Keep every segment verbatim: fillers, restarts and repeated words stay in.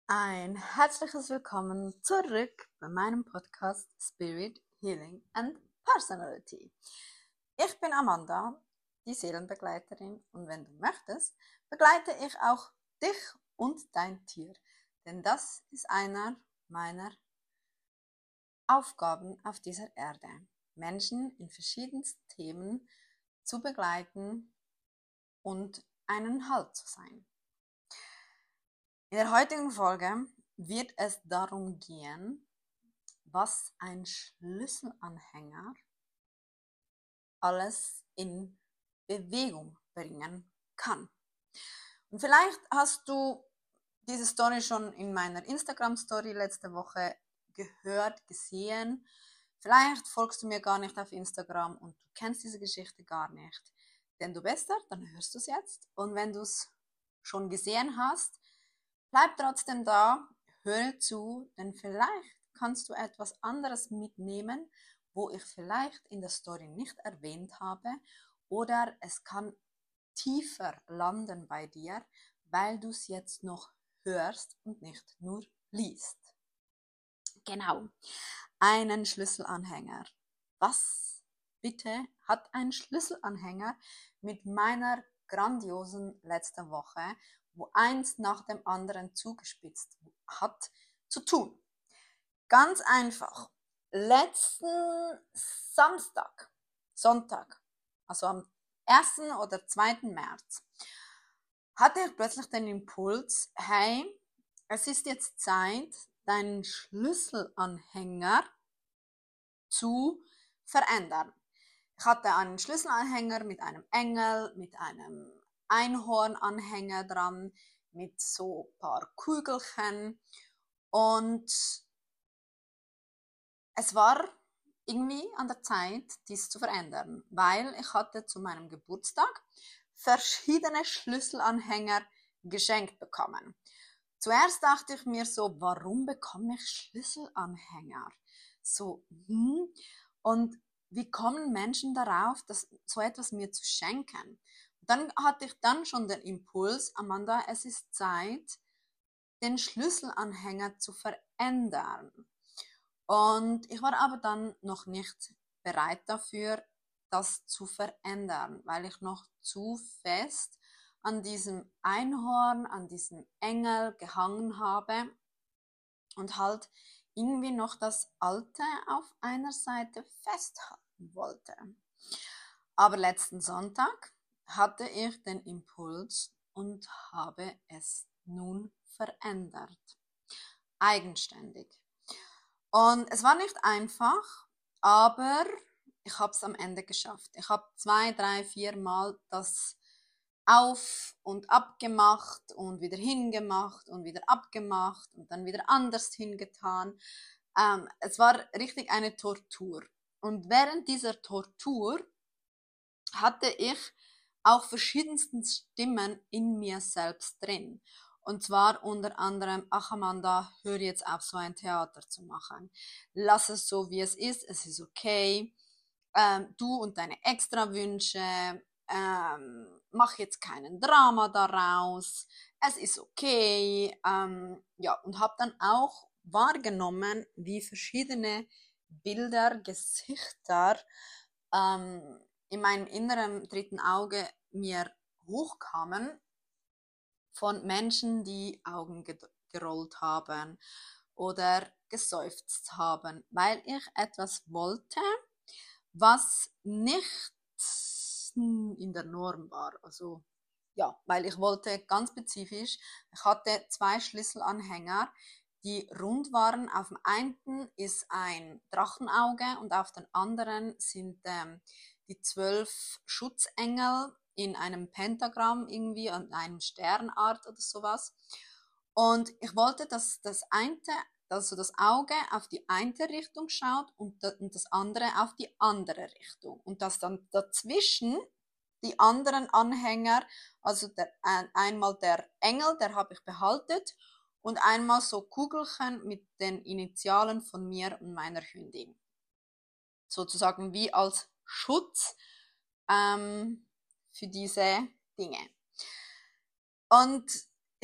Ein herzliches Willkommen zurück bei meinem Podcast Spirit, Healing and Personality. Ich bin Amanda, die Seelenbegleiterin, und wenn du möchtest, begleite ich auch dich und dein Tier, denn das ist einer meiner Aufgaben auf dieser Erde, Menschen in verschiedensten Themen zu begleiten und einen Halt zu sein. In der heutigen Folge wird es darum gehen, was ein Schlüsselanhänger alles in Bewegung bringen kann. Und vielleicht hast du diese Story schon in meiner Instagram-Story letzte Woche gehört, gesehen. Vielleicht folgst du mir gar nicht auf Instagram und du kennst diese Geschichte gar nicht. Denn du bist da, dann hörst du es jetzt. Und wenn du es schon gesehen hast, bleib trotzdem da, höre zu, denn vielleicht kannst du etwas anderes mitnehmen, wo ich vielleicht in der Story nicht erwähnt habe, oder es kann tiefer landen bei dir, weil du es jetzt noch hörst und nicht nur liest. Genau, einen Schlüsselanhänger. Was bitte hat ein Schlüsselanhänger mit meiner grandiosen letzten Woche, wo eins nach dem anderen zugespitzt hat, zu tun? Ganz einfach. Letzten Samstag, Sonntag, also am ersten oder zweiten März, hatte ich plötzlich den Impuls, hey, es ist jetzt Zeit, deinen Schlüsselanhänger zu verändern. Ich hatte einen Schlüsselanhänger mit einem Engel, mit einem Einhornanhänger dran, mit so ein paar Kügelchen, und es war irgendwie an der Zeit, dies zu verändern, weil ich hatte zu meinem Geburtstag verschiedene Schlüsselanhänger geschenkt bekommen. Zuerst dachte ich mir so, warum bekomme ich Schlüsselanhänger? So, hm, und wie kommen Menschen darauf, das, so etwas mir zu schenken? Und dann hatte ich dann schon den Impuls, Amanda, es ist Zeit, den Schlüsselanhänger zu verändern. Und ich war aber dann noch nicht bereit dafür, das zu verändern, weil ich noch zu fest an diesem Einhorn, an diesem Engel gehangen habe und halt irgendwie noch das Alte auf einer Seite festhalten wollte. Aber letzten Sonntag hatte ich den Impuls und habe es nun verändert. Eigenständig. Und es war nicht einfach, aber ich habe es am Ende geschafft. Ich habe zwei, drei, vier Mal das auf und abgemacht und wieder hingemacht und wieder abgemacht und dann wieder anders hingetan. Ähm, es war richtig eine Tortur. Und während dieser Tortur hatte ich auch verschiedenste Stimmen in mir selbst drin. Und zwar unter anderem, ach Amanda, hör jetzt auf, so ein Theater zu machen. Lass es so, wie es ist, es ist okay. Ähm, du und deine Extrawünsche, ähm, mach jetzt keinen Drama daraus. Es ist okay. Ähm, ja, und habe dann auch wahrgenommen, wie verschiedene Bilder, Gesichter ähm, in meinem inneren dritten Auge mir hochkamen von Menschen, die Augen gerollt haben oder geseufzt haben, weil ich etwas wollte, was nicht in der Norm war. Also ja, weil ich wollte ganz spezifisch, ich hatte zwei Schlüsselanhänger, die rund waren. Auf dem einen ist ein Drachenauge und auf den anderen sind ähm, die zwölf Schutzengel in einem Pentagramm irgendwie, an einem Sternart oder sowas. Und ich wollte, dass das eine, also das Auge auf die eine Richtung schaut und das andere auf die andere Richtung. Und dass dann dazwischen die anderen Anhänger, also der, einmal der Engel, der habe ich behalten, und einmal so Kugelchen mit den Initialen von mir und meiner Hündin. Sozusagen wie als Schutz ähm, für diese Dinge. Und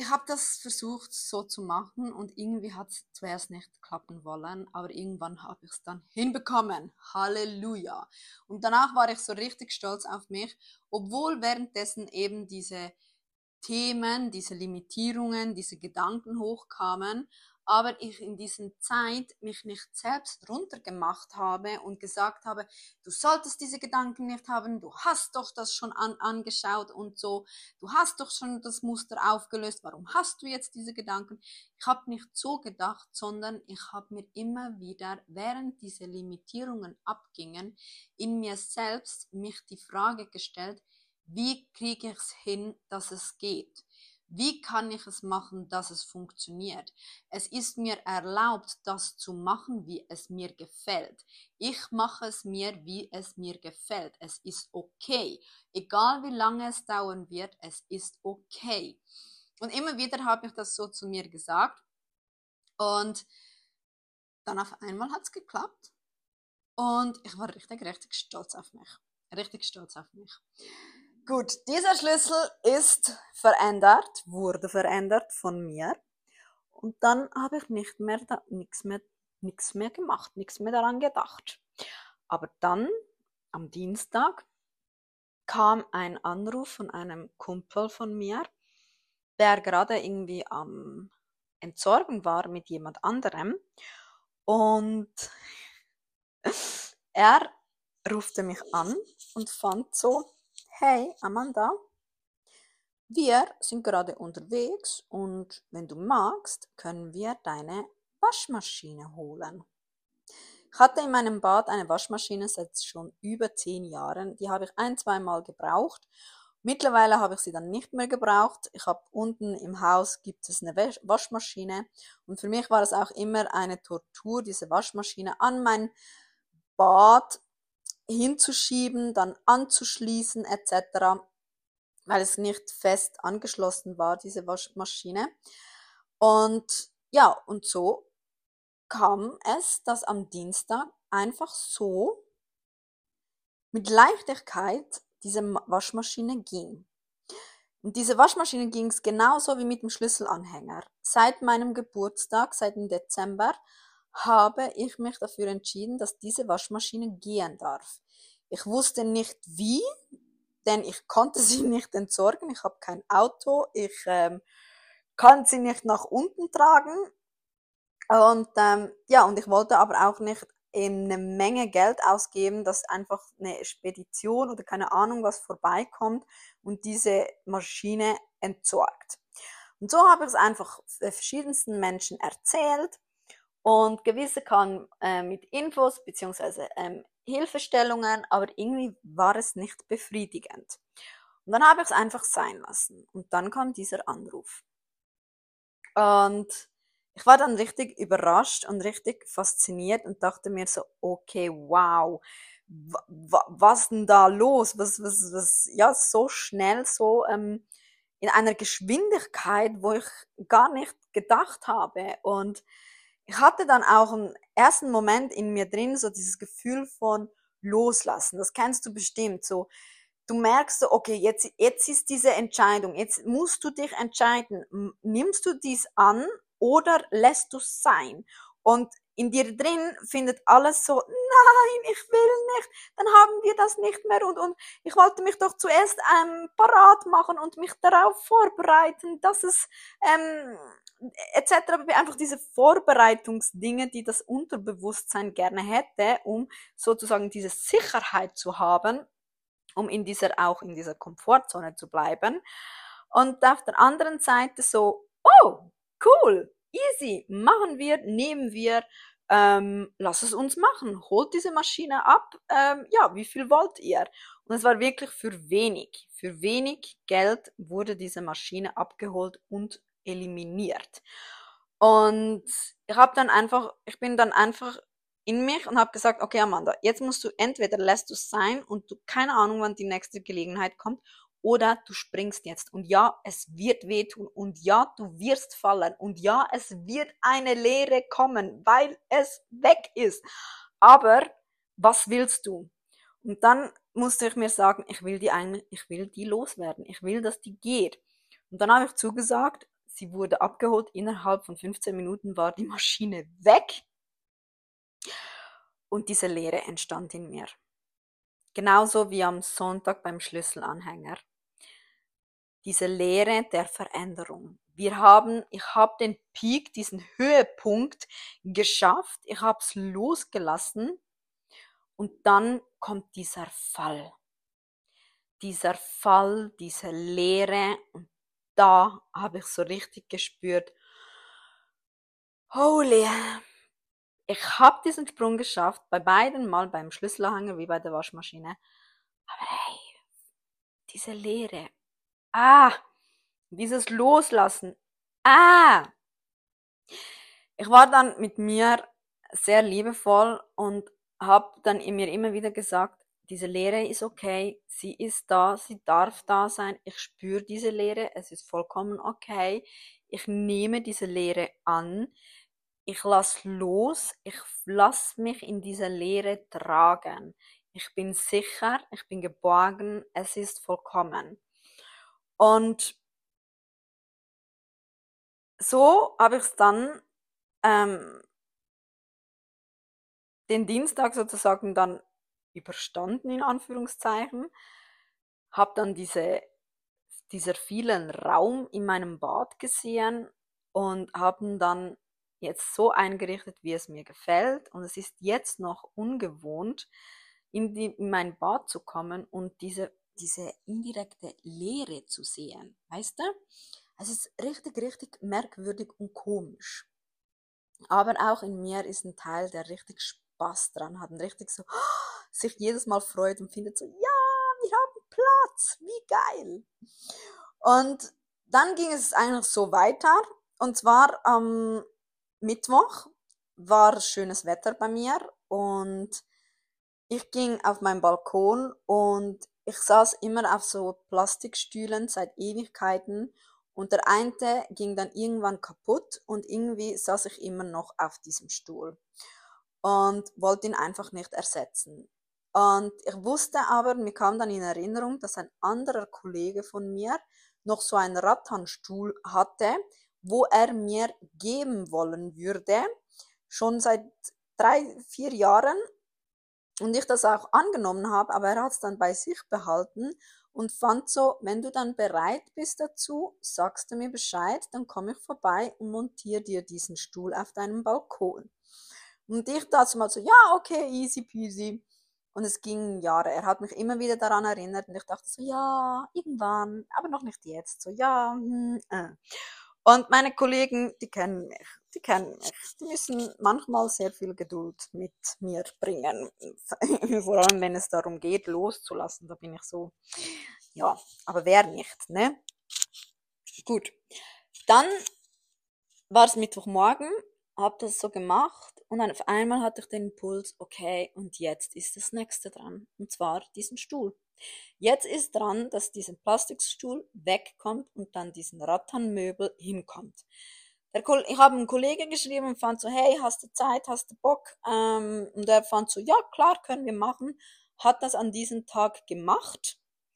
ich habe das versucht so zu machen und irgendwie hat es zuerst nicht klappen wollen, aber irgendwann habe ich es dann hinbekommen. Halleluja. Und danach war ich so richtig stolz auf mich, obwohl währenddessen eben diese Themen, diese Limitierungen, diese Gedanken hochkamen, aber ich in dieser Zeit mich nicht selbst runtergemacht habe und gesagt habe, du solltest diese Gedanken nicht haben, du hast doch das schon an, angeschaut und so, du hast doch schon das Muster aufgelöst, warum hast du jetzt diese Gedanken? Ich habe nicht so gedacht, sondern ich habe mir immer wieder, während diese Limitierungen abgingen, in mir selbst mich die Frage gestellt, wie kriege ich es hin, dass es geht? Wie kann ich es machen, dass es funktioniert? Es ist mir erlaubt, das zu machen, wie es mir gefällt. Ich mache es mir, wie es mir gefällt. Es ist okay. Egal wie lange es dauern wird, es ist okay. Und immer wieder habe ich das so zu mir gesagt. Und dann auf einmal hat es geklappt. Und ich war richtig, richtig stolz auf mich. Richtig stolz auf mich. Gut, dieser Schlüssel ist verändert, wurde verändert von mir. Und dann habe ich nicht mehr, da, nichts mehr, nichts mehr gemacht, nichts mehr daran gedacht. Aber dann, am Dienstag, kam ein Anruf von einem Kumpel von mir, der gerade irgendwie am Entsorgen war mit jemand anderem. Und er rufte mich an und fand so, hey Amanda, wir sind gerade unterwegs und wenn du magst, können wir deine Waschmaschine holen. Ich hatte in meinem Bad eine Waschmaschine seit schon über zehn Jahren. Die habe ich ein-, zweimal gebraucht. Mittlerweile habe ich sie dann nicht mehr gebraucht. Ich habe unten im Haus gibt es eine Waschmaschine und für mich war es auch immer eine Tortur, diese Waschmaschine an mein Bad hinzuschieben, dann anzuschließen et cetera, weil es nicht fest angeschlossen war, diese Waschmaschine. Und ja, und so kam es, dass am Dienstag einfach so mit Leichtigkeit diese Waschmaschine ging. Und diese Waschmaschine ging es genauso wie mit dem Schlüsselanhänger. Seit meinem Geburtstag, seit dem Dezember, habe ich mich dafür entschieden, dass diese Waschmaschine gehen darf. Ich wusste nicht wie, denn ich konnte sie nicht entsorgen. Ich habe kein Auto, ich ähm, kann sie nicht nach unten tragen. Und ähm, ja, und ich wollte aber auch nicht eine Menge Geld ausgeben, dass einfach eine Spedition oder keine Ahnung was vorbeikommt und diese Maschine entsorgt. Und so habe ich es einfach verschiedensten Menschen erzählt und gewisse kamen äh, mit Infos bzw. Ähm, Hilfestellungen, aber irgendwie war es nicht befriedigend. Und dann habe ich es einfach sein lassen. Und dann kam dieser Anruf. Und ich war dann richtig überrascht und richtig fasziniert und dachte mir so, okay, wow, was denn da los? Was, was, was, ja, so schnell, so ähm, in einer Geschwindigkeit, wo ich gar nicht gedacht habe. Und ich hatte dann auch einen ersten Moment in mir drin, so dieses Gefühl von Loslassen. Das kennst du bestimmt, so. Du merkst so, okay, jetzt, jetzt ist diese Entscheidung, jetzt musst du dich entscheiden, nimmst du dies an oder lässt du es sein? Und in dir drin findet alles so, nein, ich will nicht, dann haben wir das nicht mehr und, und ich wollte mich doch zuerst ähm, parat machen und mich darauf vorbereiten, dass es ähm, et cetera. Einfach diese Vorbereitungsdinge, die das Unterbewusstsein gerne hätte, um sozusagen diese Sicherheit zu haben, um in dieser, auch in dieser Komfortzone zu bleiben. Und auf der anderen Seite so, oh, cool, easy, machen wir, nehmen wir, ähm, lass es uns machen, holt diese Maschine ab, ähm, ja, wie viel wollt ihr? Und es war wirklich für wenig, für wenig Geld wurde diese Maschine abgeholt und eliminiert. Und ich habe dann einfach, ich bin dann einfach in mich und habe gesagt, okay Amanda, jetzt musst du entweder lässt du es sein und du keine Ahnung, wann die nächste Gelegenheit kommt, oder du springst jetzt. Und ja, es wird wehtun und ja, du wirst fallen und ja, es wird eine Leere kommen, weil es weg ist. Aber was willst du? Und dann musste ich mir sagen, ich will die eine, ich will die loswerden, ich will, dass die geht. Und dann habe ich zugesagt, sie wurde abgeholt. Innerhalb von fünfzehn Minuten war die Maschine weg und diese Leere entstand in mir. Genauso wie am Sonntag beim Schlüsselanhänger. Diese Leere der Veränderung. Wir haben, ich habe den Peak, diesen Höhepunkt geschafft. Ich habe es losgelassen und dann kommt dieser Fall. Dieser Fall, diese Leere, und da habe ich so richtig gespürt, holy, ich habe diesen Sprung geschafft, bei beiden Mal, beim Schlüsselanhänger wie bei der Waschmaschine, aber hey, diese Leere, ah, dieses Loslassen, ah, ich war dann mit mir sehr liebevoll und habe dann mir immer wieder gesagt, diese Leere ist okay, sie ist da, sie darf da sein, ich spüre diese Leere, es ist vollkommen okay, ich nehme diese Leere an, ich lass los, ich lass mich in diese Leere tragen. Ich bin sicher, ich bin geborgen, es ist vollkommen. Und so habe ich es dann ähm, den Dienstag sozusagen dann überstanden, in Anführungszeichen, habe dann diese, dieser vielen Raum in meinem Bad gesehen und haben dann jetzt so eingerichtet, wie es mir gefällt. Und es ist jetzt noch ungewohnt, in, die, in mein Bad zu kommen und diese, diese indirekte Leere zu sehen. Weißt du? Es ist richtig, richtig merkwürdig und komisch. Aber auch in mir ist ein Teil, der richtig Spaß dran hat und richtig so sich jedes Mal freut und findet so, ja, wir haben Platz, wie geil. Und dann ging es eigentlich so weiter. Und zwar am Mittwoch war schönes Wetter bei mir und ich ging auf meinen Balkon und ich saß immer auf so Plastikstühlen seit Ewigkeiten und der eine ging dann irgendwann kaputt und irgendwie saß ich immer noch auf diesem Stuhl und wollte ihn einfach nicht ersetzen. Und ich wusste aber, mir kam dann in Erinnerung, dass ein anderer Kollege von mir noch so einen Rattanstuhl hatte, wo er mir geben wollen würde, schon seit drei, vier Jahren. Und ich das auch angenommen habe, aber er hat es dann bei sich behalten und fand so, wenn du dann bereit bist dazu, sagst du mir Bescheid, dann komme ich vorbei und montiere dir diesen Stuhl auf deinem Balkon. Und ich dachte mal so, ja, okay, easy peasy. Und es gingen Jahre. Er hat mich immer wieder daran erinnert und ich dachte so, ja, irgendwann, aber noch nicht jetzt. So, ja, hm, äh. Und meine Kollegen, die kennen mich, die kennen mich. Die müssen manchmal sehr viel Geduld mit mir bringen. Vor allem, wenn es darum geht, loszulassen, da bin ich so, ja, aber wer nicht, ne? Gut. Dann war es Mittwochmorgen, habe das so gemacht und dann auf einmal hatte ich den Impuls, okay, und jetzt ist das nächste dran, und zwar diesen Stuhl. Jetzt ist dran, dass dieser Plastikstuhl wegkommt und dann diesen Rattanmöbel hinkommt. Der, ich habe einen Kollegen geschrieben und fand so, hey, hast du Zeit, hast du Bock? Ähm, und er fand so, ja, klar, können wir machen. Hat das an diesem Tag gemacht.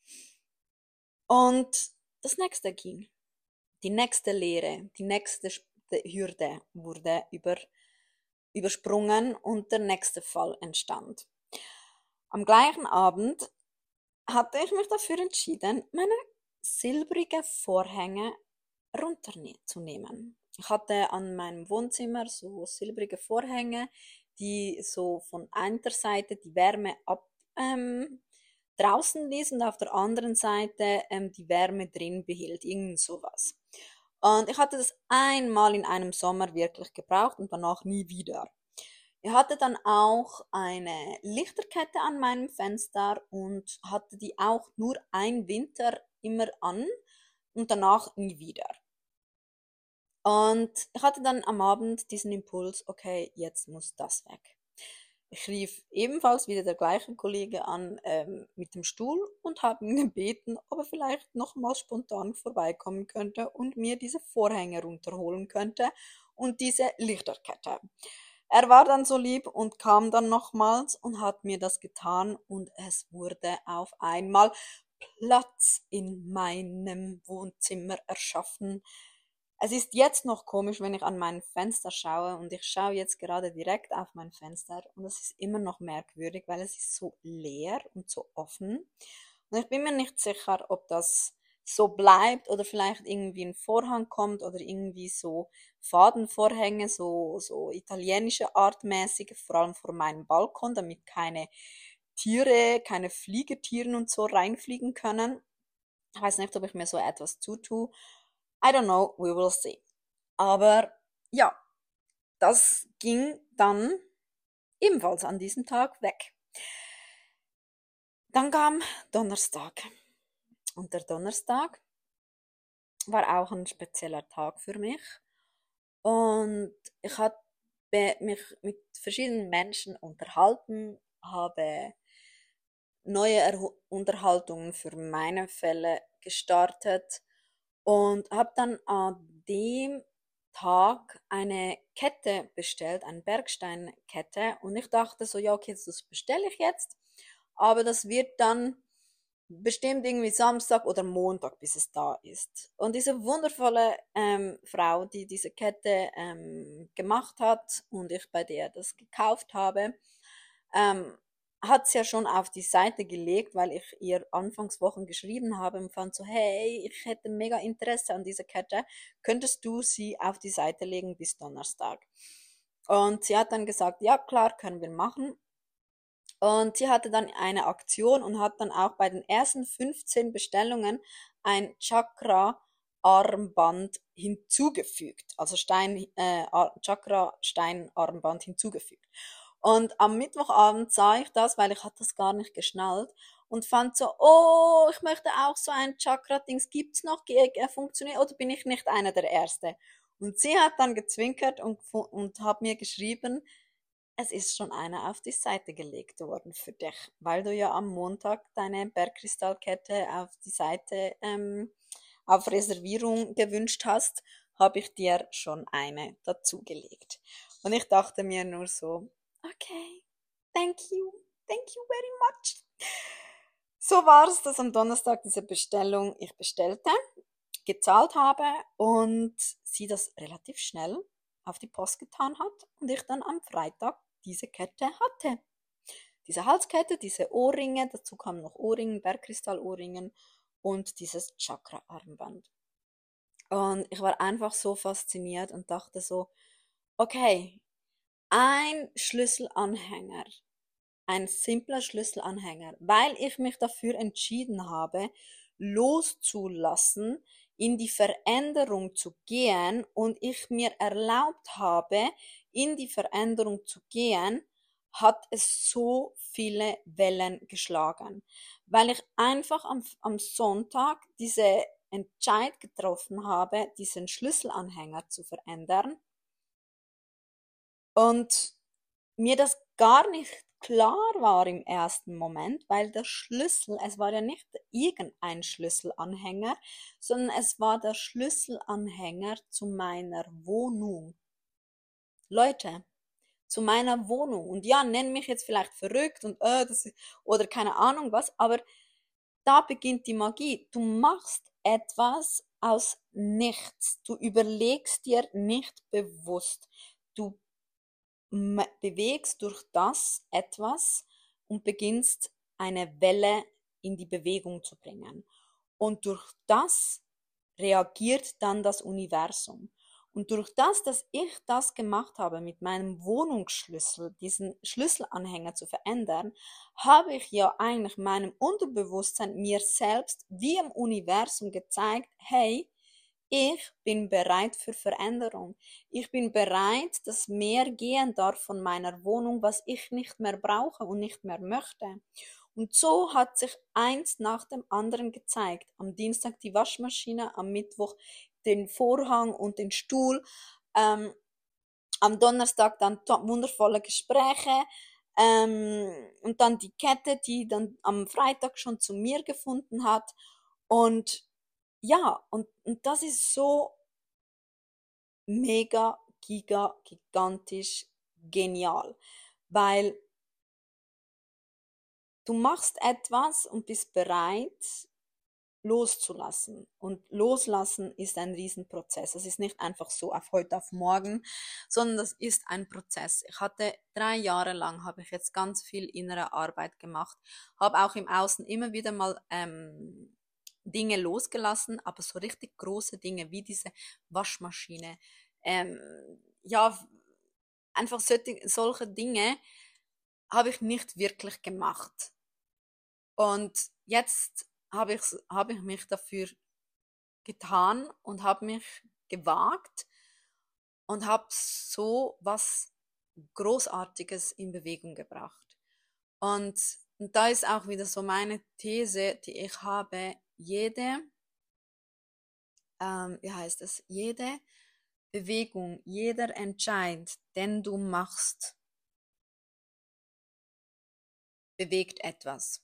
Und das nächste ging. Die nächste Lehre, die nächste Hürde wurde über, übersprungen und der nächste Fall entstand. Am gleichen Abend hatte ich mich dafür entschieden, meine silbrige Vorhänge runterzunehmen. Ich hatte an meinem Wohnzimmer so silbrige Vorhänge, die so von einer Seite die Wärme ab ähm, draußen ließ und auf der anderen Seite ähm, die Wärme drin behielt, irgend sowas. Und ich hatte das einmal in einem Sommer wirklich gebraucht und danach nie wieder. Ich hatte dann auch eine Lichterkette an meinem Fenster und hatte die auch nur ein Winter immer an und danach nie wieder. Und ich hatte dann am Abend diesen Impuls, okay, jetzt muss das weg. Ich rief ebenfalls wieder der gleiche Kollege an ähm, mit dem Stuhl und habe ihn gebeten, ob er vielleicht nochmals spontan vorbeikommen könnte und mir diese Vorhänge runterholen könnte und diese Lichterkette. Er war dann so lieb und kam dann nochmals und hat mir das getan und es wurde auf einmal Platz in meinem Wohnzimmer erschaffen. Es ist jetzt noch komisch, wenn ich an mein Fenster schaue und ich schaue jetzt gerade direkt auf mein Fenster und es ist immer noch merkwürdig, weil es ist so leer und so offen. Und ich bin mir nicht sicher, ob das so bleibt oder vielleicht irgendwie ein Vorhang kommt oder irgendwie so Fadenvorhänge, so, so italienische Artmäßige, vor allem vor meinem Balkon, damit keine Tiere, keine Fliegetieren und so reinfliegen können. Ich weiß nicht, ob ich mir so etwas zutue. I don't know, we will see. Aber ja, das ging dann ebenfalls an diesem Tag weg. Dann kam Donnerstag. Und der Donnerstag war auch ein spezieller Tag für mich. Und ich habe mich mit verschiedenen Menschen unterhalten, habe neue Erho- Unterhaltungen für meine Fälle gestartet und habe dann an dem Tag eine Kette bestellt, eine Bergsteinkette. Und ich dachte so, ja, okay, das bestelle ich jetzt. Aber das wird dann bestimmt irgendwie Samstag oder Montag, bis es da ist. Und diese wundervolle ähm, Frau, die diese Kette ähm, gemacht hat und ich bei der das gekauft habe, ähm, hat es ja schon auf die Seite gelegt, weil ich ihr Anfangswochen geschrieben habe und fand so, hey, ich hätte mega Interesse an dieser Kette, könntest du sie auf die Seite legen bis Donnerstag? Und sie hat dann gesagt, ja klar, können wir machen. Und sie hatte dann eine Aktion und hat dann auch bei den ersten fünfzehn Bestellungen ein Chakra-Armband hinzugefügt, also Stein, äh, Chakra-Stein-Armband hinzugefügt. Und am Mittwochabend sah ich das, weil ich hatte das gar nicht geschnallt und fand so, oh, ich möchte auch so ein Chakra-Dings, gibt's noch, Ge- äh, funktioniert, oder bin ich nicht einer der Erste? Und sie hat dann gezwinkert und, und hat mir geschrieben, es ist schon einer auf die Seite gelegt worden für dich, weil du ja am Montag deine Bergkristallkette auf die Seite ähm, auf Reservierung gewünscht hast, habe ich dir schon eine dazugelegt. Und ich dachte mir nur so, okay, thank you, thank you very much. So war es, dass am Donnerstag diese Bestellung ich bestellte, gezahlt habe und sie das relativ schnell auf die Post getan hat und ich dann am Freitag diese Kette hatte. Diese Halskette, diese Ohrringe, dazu kamen noch Ohrringe, Bergkristallohrringen und dieses Chakra-Armband. Und ich war einfach so fasziniert und dachte so, okay, ein Schlüsselanhänger, ein simpler Schlüsselanhänger, weil ich mich dafür entschieden habe, loszulassen, in die Veränderung zu gehen und ich mir erlaubt habe, in die Veränderung zu gehen, hat es so viele Wellen geschlagen, weil ich einfach am, am Sonntag diese Entscheid getroffen habe, diesen Schlüsselanhänger zu verändern und mir das gar nicht klar war im ersten Moment, weil der Schlüssel, es war ja nicht irgendein Schlüsselanhänger, sondern es war der Schlüsselanhänger zu meiner Wohnung. Leute, zu meiner Wohnung. Und ja, nenn mich jetzt vielleicht verrückt und äh, das ist, oder keine Ahnung was, aber da beginnt die Magie. Du machst etwas aus nichts. Du überlegst dir nicht bewusst. Du bewegst durch das etwas und beginnst eine Welle in die Bewegung zu bringen. Und durch das reagiert dann das Universum. Und durch das, dass ich das gemacht habe, mit meinem Wohnungsschlüssel, diesen Schlüsselanhänger zu verändern, habe ich ja eigentlich meinem Unterbewusstsein, mir selbst, wie im Universum gezeigt, hey, ich bin bereit für Veränderung. Ich bin bereit, dass mehr gehen darf von meiner Wohnung, was ich nicht mehr brauche und nicht mehr möchte. Und so hat sich eins nach dem anderen gezeigt. Am Dienstag die Waschmaschine, am Mittwoch den Vorhang und den Stuhl, ähm, am Donnerstag dann wundervolle Gespräche ähm, und dann die Kette, die dann am Freitag schon zu mir gefunden hat. Und ja, und, und das ist so mega, giga, gigantisch genial, weil du machst etwas und bist bereit, loszulassen. Und loslassen ist ein Riesenprozess. Es ist nicht einfach so auf heute auf morgen, sondern das ist ein Prozess. Ich hatte drei Jahre lang, habe ich jetzt ganz viel innere Arbeit gemacht, habe auch im Außen immer wieder mal ähm, Dinge losgelassen, aber so richtig große Dinge wie diese Waschmaschine, ähm, ja, einfach solche, solche Dinge habe ich nicht wirklich gemacht. Und jetzt habe ich, habe ich mich dafür getan und habe mich gewagt und habe so was Großartiges in Bewegung gebracht. Und, und da ist auch wieder so meine These, die ich habe, jede, ähm, wie heißt es, jede Bewegung, jeder Entscheid, den du machst, bewegt etwas.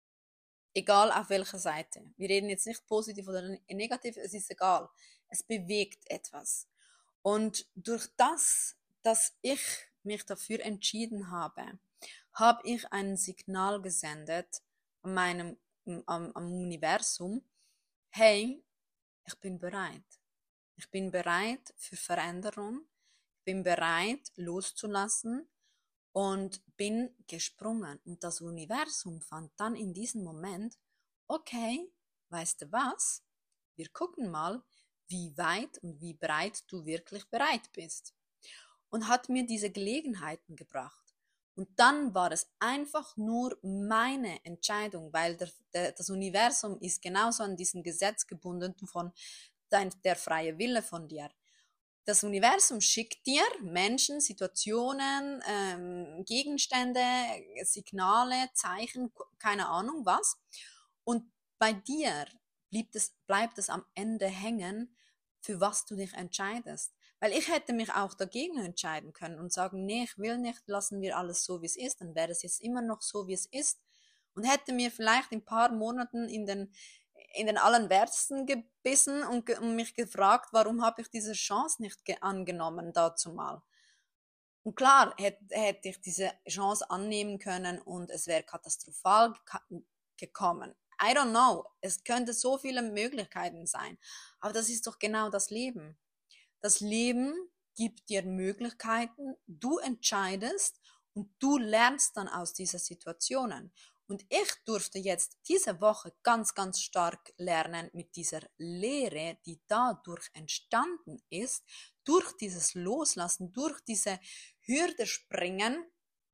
Egal auf welcher Seite. Wir reden jetzt nicht positiv oder negativ, es ist egal. Es bewegt etwas. Und durch das, dass ich mich dafür entschieden habe, habe ich ein Signal gesendet an meinem, am, am Universum, hey, ich bin bereit. Ich bin bereit für Veränderung. Ich bin bereit loszulassen und bin gesprungen. Und das Universum fand dann in diesem Moment, okay, weißt du was? Wir gucken mal, wie weit und wie breit du wirklich bereit bist. Und hat mir diese Gelegenheiten gebracht. Und dann war es einfach nur meine Entscheidung, weil der, der, das Universum ist genauso an diesem Gesetz gebunden von dein, der freie Wille von dir. Das Universum schickt dir Menschen, Situationen, ähm, Gegenstände, Signale, Zeichen, keine Ahnung was. Und bei dir bleibt es, bleibt es am Ende hängen, für was du dich entscheidest. Weil ich hätte mich auch dagegen entscheiden können und sagen, nee, ich will nicht, lassen wir alles so, wie es ist. Dann wäre es jetzt immer noch so, wie es ist. Und hätte mir vielleicht in ein paar Monaten in den in den Allerwertesten gebissen und, ge und mich gefragt, warum habe ich diese Chance nicht angenommen dazu mal. Und klar hätte, hätte ich diese Chance annehmen können und es wäre katastrophal gekommen. I don't know. Es könnte so viele Möglichkeiten sein. Aber das ist doch genau das Leben. Das Leben gibt dir Möglichkeiten, du entscheidest und du lernst dann aus diesen Situationen. Und ich durfte jetzt diese Woche ganz, ganz stark lernen mit dieser Lehre, die dadurch entstanden ist, durch dieses Loslassen, durch diese Hürde springen,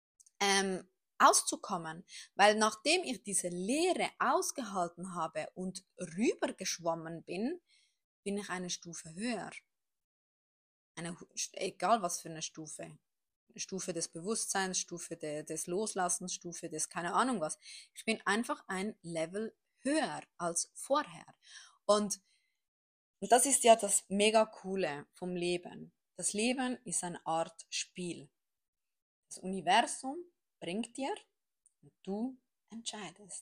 ähm, auszukommen. Weil nachdem ich diese Lehre ausgehalten habe und rübergeschwommen bin, bin ich eine Stufe höher. Eine, egal was für eine Stufe. Stufe des Bewusstseins, Stufe de, des Loslassens, Stufe des keine Ahnung was. Ich bin einfach ein Level höher als vorher. Und, und das ist ja das mega coole vom Leben. Das Leben ist eine Art Spiel. Das Universum bringt dir und du entscheidest.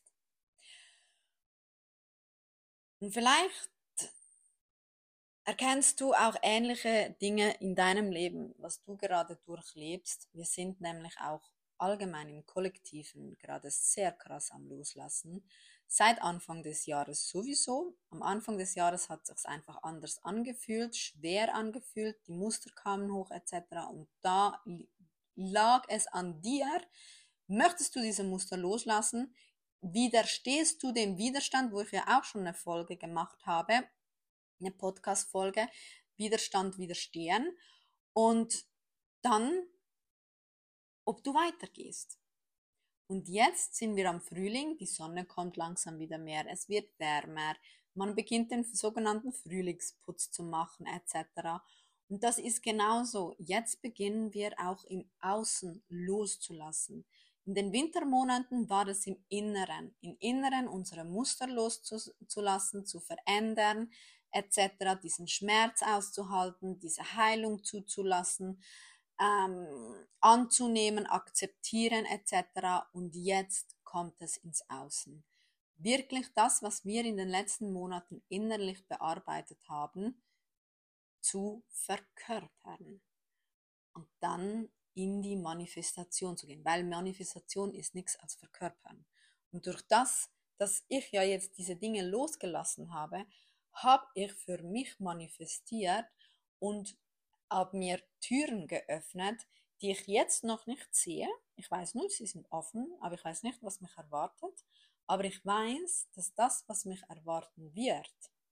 Und vielleicht erkennst du auch ähnliche Dinge in deinem Leben, was du gerade durchlebst. Wir sind nämlich auch allgemein im Kollektiven gerade sehr krass am Loslassen. Seit Anfang des Jahres sowieso. Am Anfang des Jahres hat es sich einfach anders angefühlt, schwer angefühlt, die Muster kamen hoch et cetera. Und da lag es an dir. Möchtest du diese Muster loslassen? Widerstehst du dem Widerstand, wo ich ja auch schon eine Folge gemacht habe, eine Podcast-Folge, Widerstand widerstehen und dann, ob du weitergehst. Und jetzt sind wir am Frühling, die Sonne kommt langsam wieder mehr, es wird wärmer, man beginnt den sogenannten Frühlingsputz zu machen et cetera. Und das ist genauso. Jetzt beginnen wir auch im Außen loszulassen. In den Wintermonaten war es im Inneren, im Inneren unsere Muster loszulassen, zu verändern, et cetera, diesen Schmerz auszuhalten, diese Heilung zuzulassen, ähm, anzunehmen, akzeptieren et cetera. Und jetzt kommt es ins Außen. Wirklich das, was wir in den letzten Monaten innerlich bearbeitet haben, zu verkörpern. Und dann in die Manifestation zu gehen, weil Manifestation ist nichts als Verkörpern. Und durch das dass ich ja jetzt diese Dinge losgelassen habe, habe ich für mich manifestiert und habe mir Türen geöffnet, die ich jetzt noch nicht sehe. Ich weiß nur, sie sind offen, aber ich weiß nicht, was mich erwartet. Aber ich weiß, dass das, was mich erwarten wird,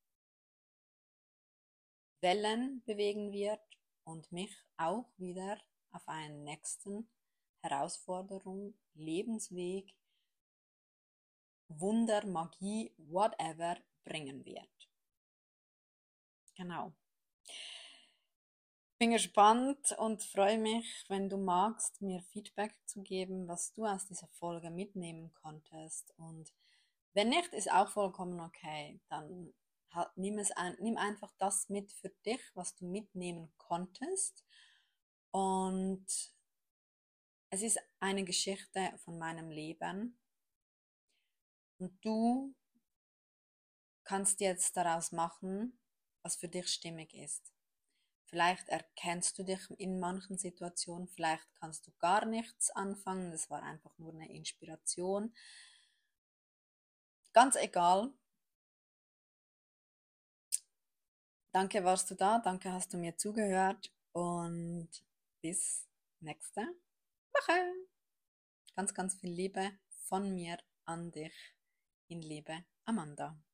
Wellen bewegen wird und mich auch wieder auf einen nächsten Herausforderung, Lebensweg, Wunder, Magie, whatever bringen wird. Genau. Bin gespannt und freue mich, wenn du magst, mir Feedback zu geben, was du aus dieser Folge mitnehmen konntest. Und wenn nicht, ist auch vollkommen okay. Dann nimm, es ein, nimm einfach das mit für dich, was du mitnehmen konntest. Und es ist eine Geschichte von meinem Leben. Und du kannst jetzt daraus machen, was für dich stimmig ist. Vielleicht erkennst du dich in manchen Situationen, vielleicht kannst du gar nichts anfangen, das war einfach nur eine Inspiration. Ganz egal. Danke, warst du da, danke, hast du mir zugehört und bis nächste Woche. Ganz, ganz viel Liebe von mir an dich. In Liebe, Amanda.